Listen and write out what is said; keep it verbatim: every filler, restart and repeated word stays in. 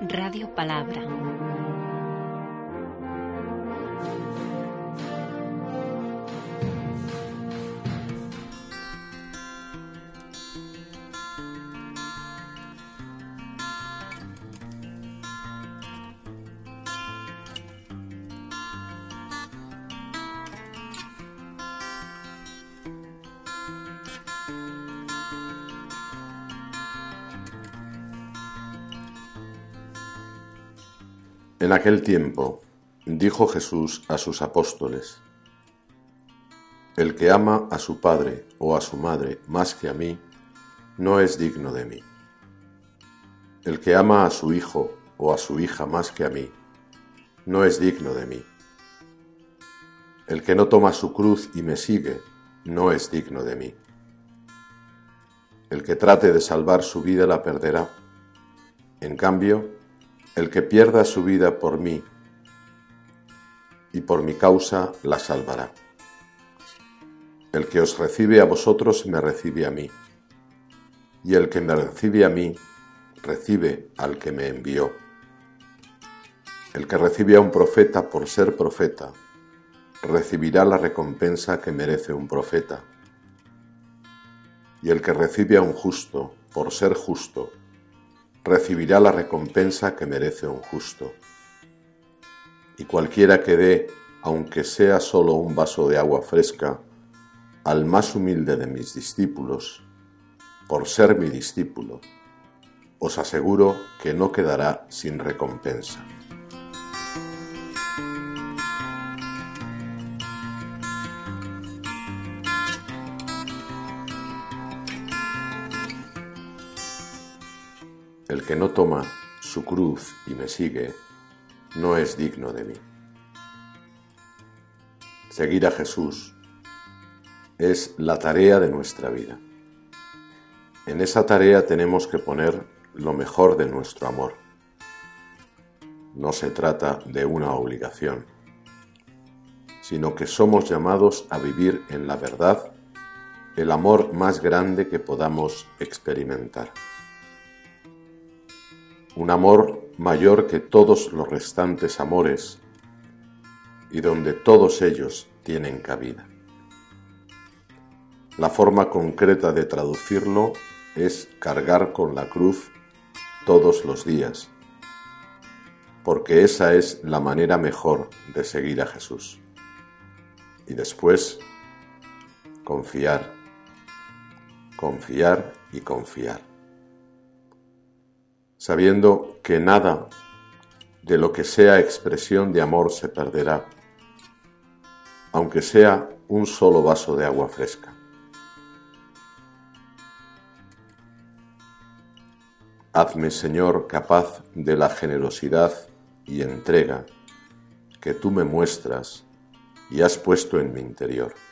Radio Palabra. En aquel tiempo dijo Jesús a sus apóstoles: El que ama a su padre o a su madre más que a mí, no es digno de mí. El que ama a su hijo o a su hija más que a mí, no es digno de mí. El que no toma su cruz y me sigue, no es digno de mí. El que trate de salvar su vida la perderá. En cambio, el que pierda su vida por mí y por mi causa la salvará. El que os recibe a vosotros me recibe a mí, y el que me recibe a mí recibe al que me envió. El que recibe a un profeta por ser profeta, recibirá la recompensa que merece un profeta. Y el que recibe a un justo por ser justo, recibirá la recompensa que merece un justo. Y cualquiera que dé, aunque sea solo un vaso de agua fresca, al más humilde de mis discípulos, por ser mi discípulo, os aseguro que no quedará sin recompensa. El que no toma su cruz y me sigue, no es digno de mí. Seguir a Jesús es la tarea de nuestra vida. En esa tarea tenemos que poner lo mejor de nuestro amor. No se trata de una obligación, sino que somos llamados a vivir en la verdad el amor más grande que podamos experimentar. Un amor mayor que todos los restantes amores y donde todos ellos tienen cabida. La forma concreta de traducirlo es cargar con la cruz todos los días, porque esa es la manera mejor de seguir a Jesús. Y después, confiar, confiar y confiar, sabiendo que nada de lo que sea expresión de amor se perderá, aunque sea un solo vaso de agua fresca. Hazme, Señor, capaz de la generosidad y entrega que tú me muestras y has puesto en mi interior.